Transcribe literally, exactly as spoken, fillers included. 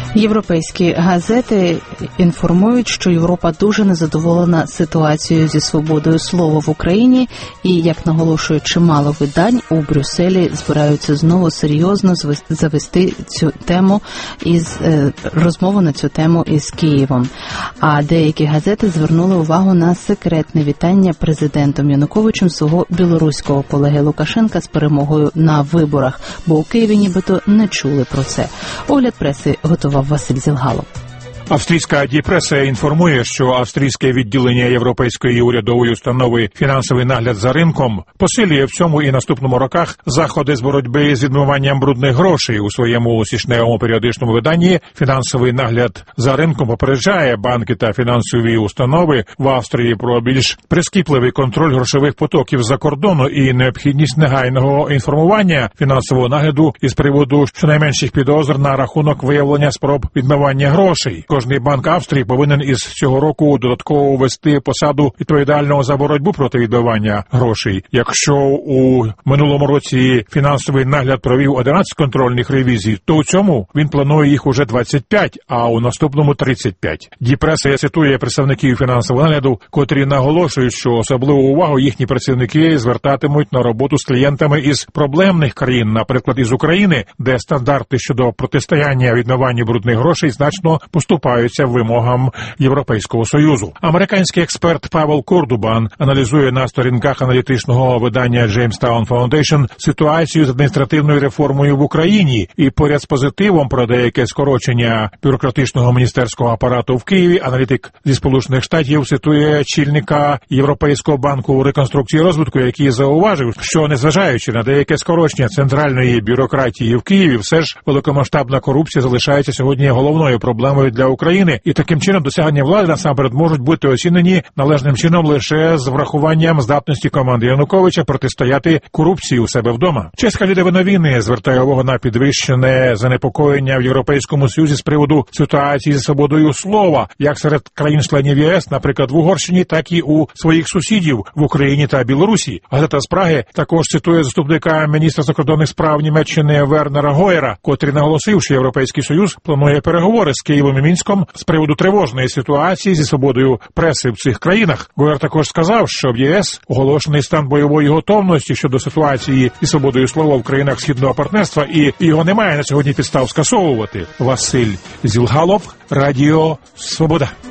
Європейські газети інформують, що Європа дуже незадоволена ситуацією зі свободою слова в Україні і, як наголошує чимало видань, у Брюсселі збираються знову серйозно завести цю тему із розмову на цю тему із Києвом. А деякі газети звернули увагу на секретне вітання президентом Януковичем свого білоруського колеги Лукашенка з перемогою на виборах, бо у Києві нібито не чули про це. Огляд преси готував Василь Зілгалов. Австрійська діпреса інформує, що австрійське відділення Європейської урядової установи «Фінансовий нагляд за ринком» посилює в цьому і наступному роках заходи з боротьби з відмиванням брудних грошей. У своєму січневому періодичному виданні «Фінансовий нагляд за ринком» попереджає банки та фінансові установи в Австрії про більш прискіпливий контроль грошових потоків за кордону і необхідність негайного інформування фінансового нагляду із приводу щонайменших підозр на рахунок виявлення спроб відмивання грошей. Кожний банк Австрії повинен із цього року додатково ввести посаду відповідального за боротьбу проти відмивання грошей. Якщо у минулому році фінансовий нагляд провів одинадцять контрольних ревізій, то у цьому він планує їх уже двадцять п'ять, а у наступному тридцять п'ять. Діпреса цитує представників фінансового нагляду, котрі наголошують, що особливу увагу їхні працівники звертатимуть на роботу з клієнтами із проблемних країн, наприклад, із України, де стандарти щодо протистояння відмиванню брудних грошей значно поступаються вимогам Європейського Союзу. Американський експерт Павел Кордубан аналізує на сторінках аналітичного видання Jamestown Foundation ситуацію з адміністративною реформою в Україні і поряд з позитивом про деяке скорочення бюрократичного міністерського апарату в Києві, аналітик зі Сполучених Штатів цитує чільника Європейського банку реконструкції і розвитку, який зауважив, що незважаючи на деяке скорочення центральної бюрократії в Києві, все ж великомасштабна корупція залишається сьогодні головною проблемою для України, і таким чином досягнення влади насамперед можуть бути оцінені належним чином лише з врахуванням здатності команди Януковича протистояти корупції у себе вдома. Чеська Людові новини звертає увагу на підвищене занепокоєння в Європейському Союзі з приводу ситуації зі свободою слова, як серед країн-членів ЄС, наприклад, в Угорщині, так і у своїх сусідів в Україні та Білорусі. Газета з Праги також цитує заступника міністра закордонних справ Німеччини Вернера Гойера, котрий наголосив, що Європейський Союз планує переговори з Києвом і Мінськом з приводу тривожної ситуації зі свободою преси в цих країнах. Гойер також сказав, що в ЄС оголошений стан бойової готовності щодо ситуації зі свободою слова в країнах Східного партнерства, і його немає на сьогодні підстав скасовувати. Василь Зілгалов, Радіо Свобода.